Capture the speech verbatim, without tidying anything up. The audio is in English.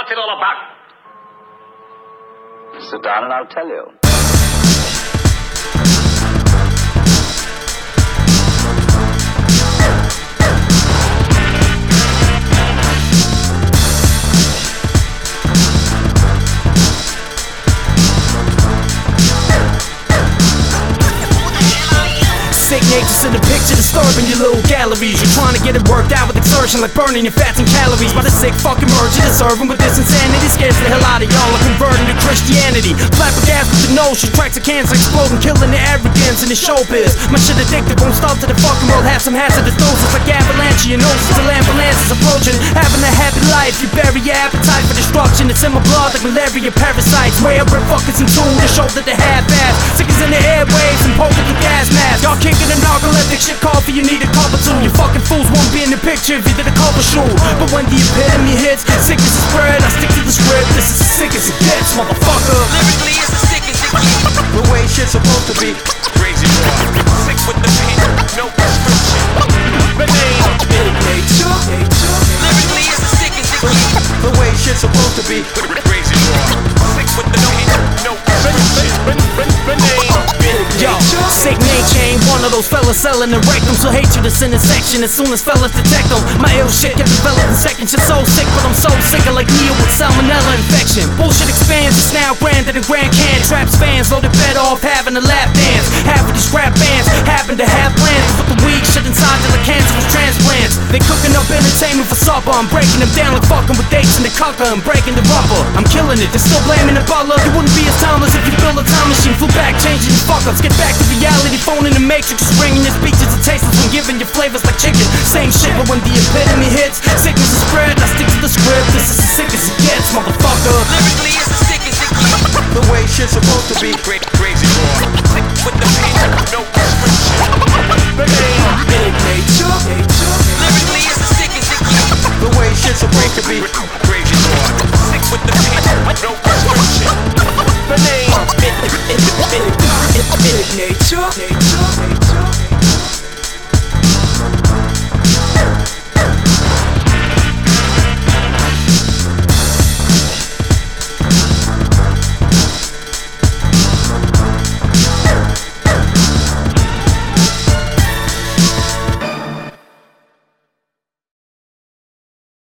What's it all about? Sit down and I'll tell you. Sick nature's in the picture, disturbing your little galleries. You're trying to get it worked out with exertion, like burning your fats and calories. By the sick fucking merge, you're serving with this insanity. Scares the hell out of y'all, are converting to Christianity. Flabbergasted with the nose, she tracks of cancer exploding, killing the arrogance in the showbiz. My shit addictive, won't stop to the fucking world. Have some hazardous doses like avalanche, your noses till ambulance is approaching. Having a happy life, you bury your appetite for destruction. It's in my blood like malaria parasites. Way up rip fuckers in tune to show that they half-ass. Sickers in the airwaves and poking through gas masks. Y'all kicking the narcoleptic shit coffee, you need a cup or two. You fucking fools won't be in the picture if you did a cover shoot. But when the epitome hits, sickness is spread, I stick to the script. This is as sick as it gets, motherfucker. Lyrically, it's as sick as it gets. The way shit's supposed to be. Crazy raw. Sick with the pain, no prescription. Banana, nature. Lyrically, it's as sick as it gets. The way shit's supposed to be. Crazy raw. Sick with the pain, no prescription. Yo, sick nature ain't one of those fellas selling the rectum. So hatred is in the section as soon as fellas detect them. My ill shit get developed in seconds. You're so sick, but I'm so sick of like Neo with salmonella infection. Bullshit expands, it's now grander than Grand Can. Traps fans loaded better off having a lap dance. Half of these rap bands happen to have plans to put the weak shit inside till the cancer was transplants. They cooking up entertainment for supper. I'm breaking them down like fucking with dates in the cucker. I'm breaking the rubber, I'm killing it. They're still blaming the butler. You wouldn't be as timeless if you built a time machine. Flew back, changing your fuck ups. Get back to reality, phone in the matrix. Ringing your speeches are tasteless when giving your flavors like chicken. Same shit, but when the epitome hits, sickness is spread. I stick to the script. This is as sick as it gets, motherfucker. Lyrically, it's as sick as it gets. The way shit's supposed to be. Great, crazy raw. Sick with the pain, no prescription. Nature. Lyrically, it's as sick as it gets. The way shit's supposed to be. Crazy raw. Sick with the pain, no prescription. Nature.